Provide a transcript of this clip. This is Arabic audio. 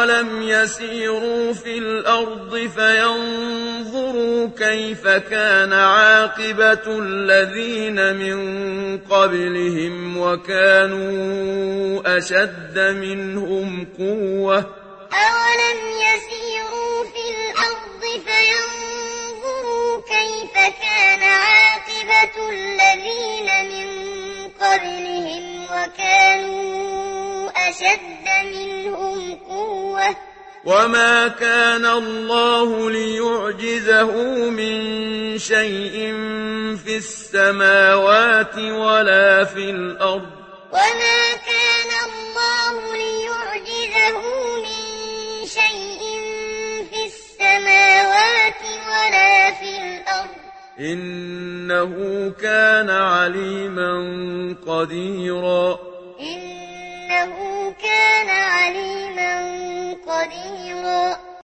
أَوَلَمْ يَسِيرُوا فِي الْأَرْضِ فَيَنظُرُوا كَيْفَ كَانَ عَاقِبَةُ الَّذِينَ مِن قَبْلِهِمْ وَكَانُوا أَشَدَّ مِنْهُمْ قُوَّةً أَوَلَمْ يَسِيرُوا فِي الْأَرْضِ فَيَنظُرُوا كَيْفَ كَانَ عَاقِبَةُ الَّذِينَ مِن قَبْلِهِمْ وَكَانُوا أَشَدَّ مِنْهُمْ قُوَّةً وَمَا كَانَ اللَّهُ لِيُعْجِزَهُ مِن شَيْءٍ فِي السَّمَاوَاتِ وَلَا فِي الْأَرْضِ وَمَا كَانَ اللَّهُ لِيُعْجِزَهُ مِن شَيْءٍ فِي السَّمَاوَاتِ وَلَا فِي الْأَرْضِ إِنَّهُ كَانَ عَلِيمًا قَدِيرًا إِنَّهُ كَانَ عَلِيمًا قَدِيرًا